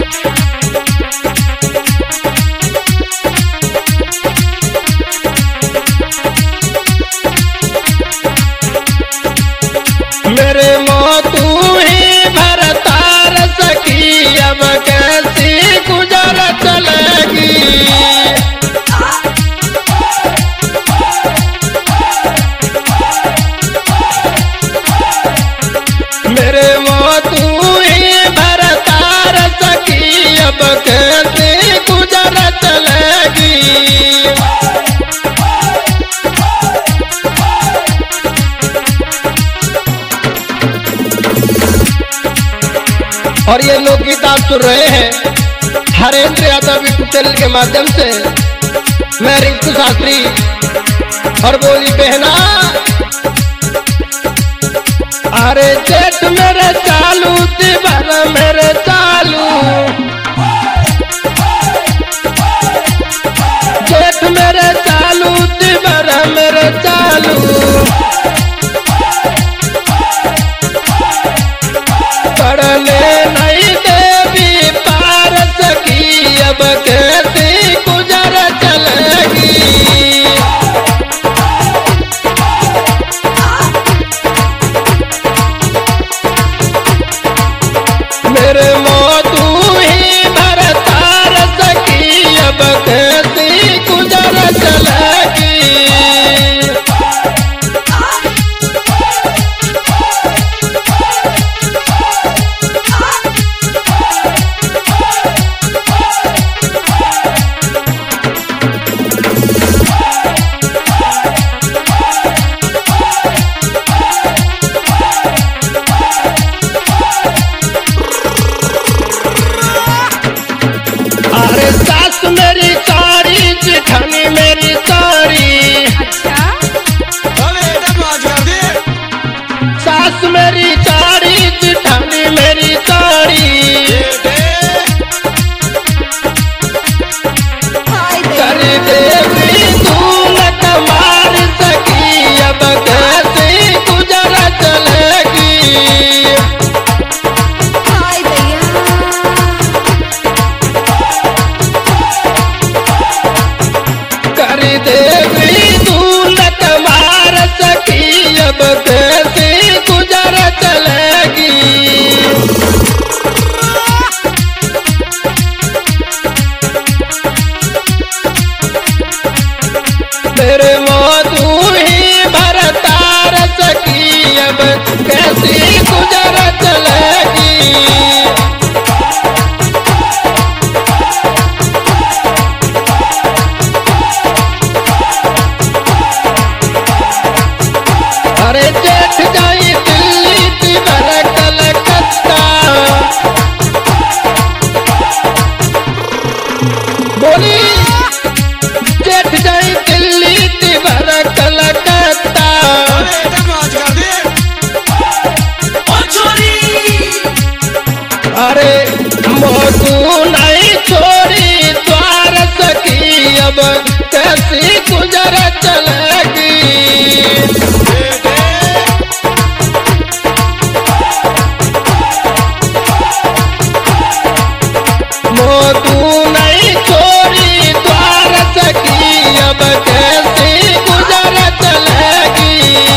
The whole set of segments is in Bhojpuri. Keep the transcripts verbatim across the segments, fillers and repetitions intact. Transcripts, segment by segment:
मेरे मोतू ही भरतार सखी अब कैसी गुजर चलेगी। मेरे मोतू ही भरतार सखी अब कैसी गुजर चलेगी। और ये लोकगीत आप सुन रहे हैं हरेंद्र यादव यूट्यूब चैनल के माध्यम से। मैं रिंकू शास्त्री और बोली बहना। अरे जेठ मेरे चालू दिवर मेरे चालू, जेठ मेरे चालू दिवर मेरे चालू। पढ़ने नहीं देवी पार सकी अब कैसी गुजर चलेगी। मेरे मोतू ही भरतार सकी अब कैसी गुजर चलेगी। अरे सास मेरी चारी जेठानी मेरी चारी। अच्छा सास मेरी चारी जेठानी मेरी चारी। हाय कर दैया देवी धूलत मार सकी अब कैसी गुजर चलेगी। हाय दैया कर देवी धूलत मार सकी अब कैसी गुजर चलेगी। मेरे मोतू ही भरतार सकी अब कैसी गुजर चलेगी। अरे जेठ जाई दिल्ली तिवर कलकत्ता। बोली जेठ जाई दिल्ली तिवर कलकत्ता। अरे मोतू नहीं छोड़ी द्वार सकी अब कैसी गुजर चलेगी। मोतू नहीं छोड़ी द्वार सकी अब कैसी गुजर चलेगी।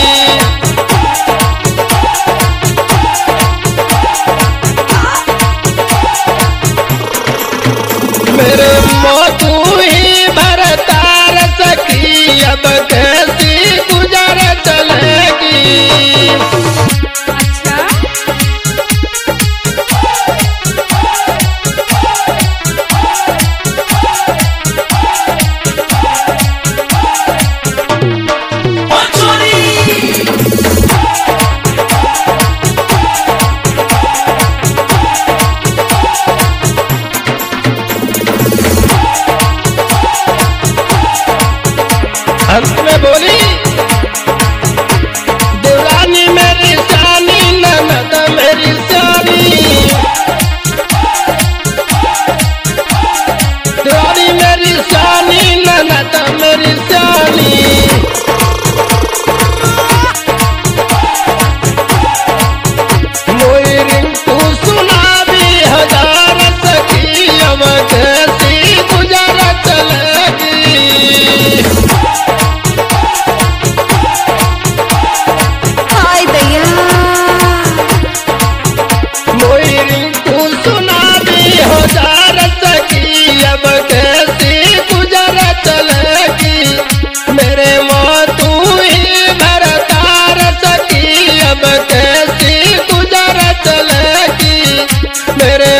मेरे मोतू ही भरतार सकी अब कैसी गुजर चलेगी। अच्छा अंत में बोली देवरानी मेरी सानी ननद मेरी सानी। देवरानी मेरी सानी ननद मेरी सानी। मोई रिंकू सुना भी हजार सखी मेरे